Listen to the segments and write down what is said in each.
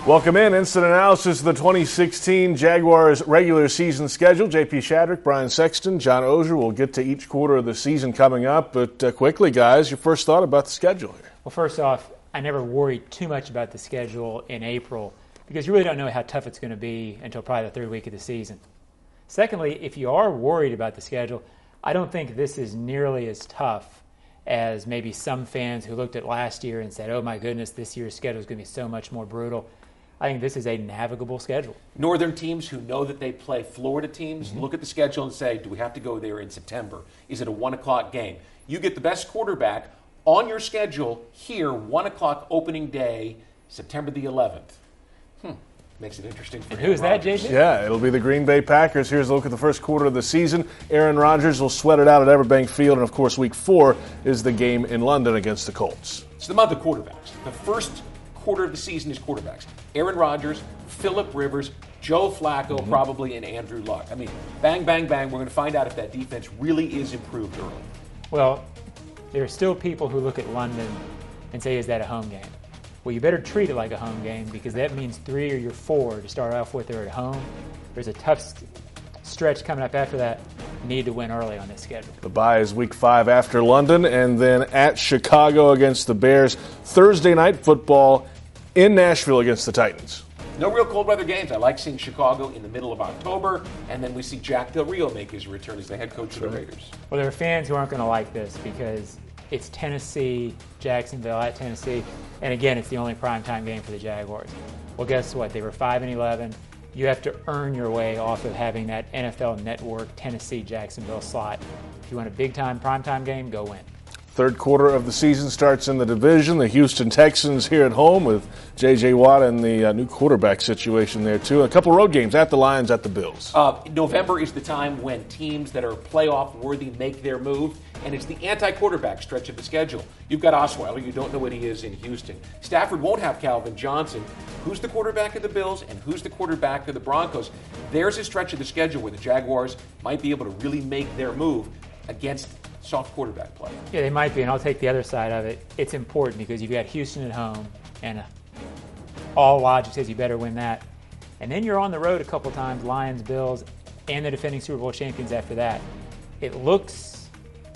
Welcome in. Instant analysis of the 2016 Jaguars regular season schedule. J.P. Shadrick, Brian Sexton, John Oehser. We'll get to each quarter of the season coming up. But quickly, guys, your first thought about the schedule here. Well, first off, I never worried too much about the schedule in April because you really don't know how tough it's going to be until probably the third week of the season. Secondly, if you are worried about the schedule, I don't think this is nearly as tough as maybe some fans who looked at last year and said, oh my goodness, this year's schedule is going to be so much more brutal. I think this is a navigable schedule. Northern teams who know that they play Florida teams look at the schedule and say, do we have to go there in September? Is it a 1 o'clock game? You get the best quarterback on your schedule here, 1 o'clock opening day, September the 11th. Makes it interesting for Who's that, JJ? Yeah, it'll be the Green Bay Packers. Here's a look at the first quarter of the season. Aaron Rodgers will sweat it out at Everbank Field. And, of course, Week 4 is the game in London against the Colts. It's the month of quarterbacks. The first quarter of the season is quarterbacks. Aaron Rodgers, Phillip Rivers, Joe Flacco probably, and Andrew Luck. I mean, bang, bang, bang. We're going to find out if that defense really is improved early. Well, there are still people who look at London and say, is that a home game? Well, you better treat it like a home game because that means 3 or your 4 to start off with are at home. There's a tough stretch coming up after that. You need to win early on this schedule. The bye is Week 5 after London, and then at Chicago against the Bears. Thursday night football in Nashville against the Titans. No real cold weather games. I like seeing Chicago in the middle of October, and then we see Jack Del Rio make his return as the head coach of the Raiders. Well, there are fans who aren't going to like this because it's Tennessee, Jacksonville at Tennessee, and again, it's the only primetime game for the Jaguars. Well, guess what? They were 5-11. You have to earn your way off of having that NFL Network Tennessee-Jacksonville slot. If you want a big-time primetime game, go win. Third quarter of the season starts in the division. The Houston Texans here at home with J.J. Watt and the new quarterback situation there, too. A couple road games at the Lions, at the Bills. November is the time when teams that are playoff-worthy make their move, and it's the anti-quarterback stretch of the schedule. You've got Osweiler. You don't know what he is in Houston. Stafford won't have Calvin Johnson. Who's the quarterback of the Bills, and who's the quarterback of the Broncos? There's a stretch of the schedule where the Jaguars might be able to really make their move against soft quarterback play. Yeah, they might be, and I'll take the other side of it. It's important because you've got Houston at home, and all logic says you better win that. And then you're on the road a couple times, Lions, Bills, and the defending Super Bowl champions after that. It looks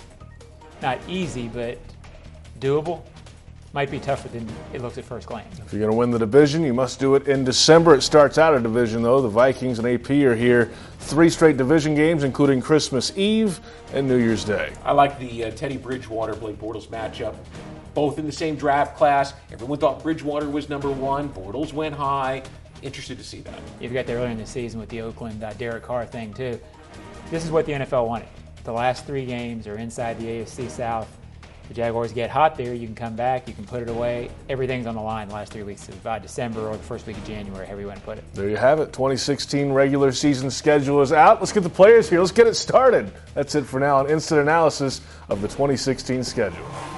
not easy, but doable. Might be tougher than it looks at first glance. If you're going to win the division, you must do it in December. It starts out a division, though. The Vikings and AP are here. 3 straight division games, including Christmas Eve and New Year's Day. I like the Teddy Bridgewater, Blake Bortles matchup. Both in the same draft class. Everyone thought Bridgewater was number 1. Bortles went high. Interested to see that. You've got there earlier in the season with the Oakland Derek Carr thing, too. This is what the NFL wanted. The last 3 games are inside the AFC South. The Jaguars get hot there, you can come back, you can put it away. Everything's on the line the last 3 weeks of December or the first week of January, however you want to put it. There you have it. 2016 regular season schedule is out. Let's get the players here. Let's get it started. That's it for now on Instant Analysis of the 2016 schedule.